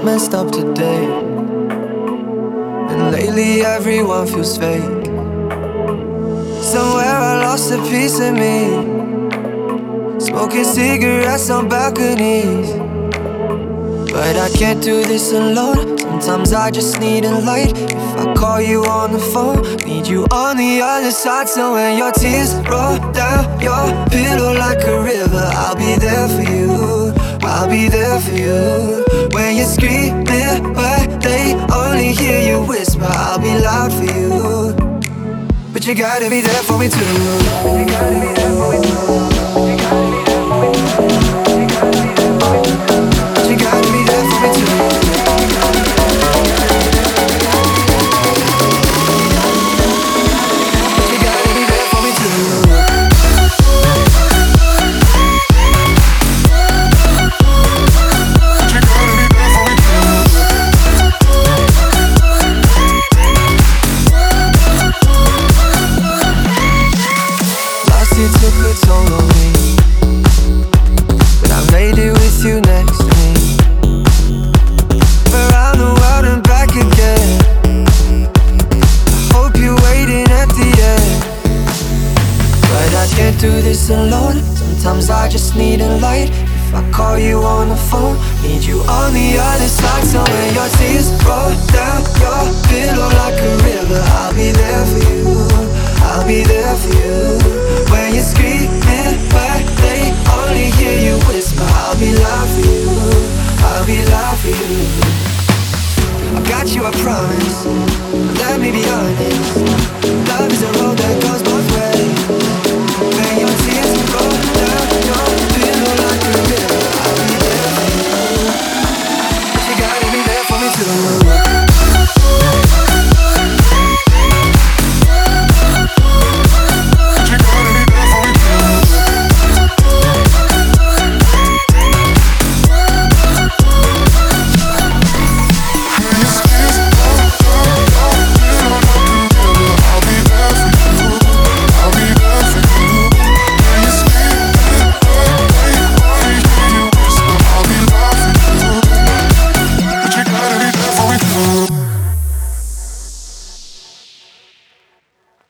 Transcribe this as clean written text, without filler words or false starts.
messed up today, and lately everyone feels fake. Somewhere I lost a piece of me, smoking cigarettes on balconies. But I can't do this alone. Sometimes I just need a light. If I call you on the phone, need you on the other side. So when your tears roll down your pillow like a river, I'll be there for you, I'll be there for you. When you're screaming but they only hear you whisper, I'll be loud for you. But you gotta be there for me too. You gotta be there for me too. You gotta be there for me too. You gotta be there for me too. You gotta be there for me too. Lost you took a toll on me, but I made it with you next to me. Around the world and back again. I hope you're waiting at the end. But I can't do this alone. Sometimes I just need a light. If I call you on the phone, need you on the other side. So when your tears roll down your pillow like a river, I'll be there for you, I'll be there for you. When you're screaming but they only hear you whisper, I'll be loud for you, I'll be loud for you. I got you, I promise. Let me be honest.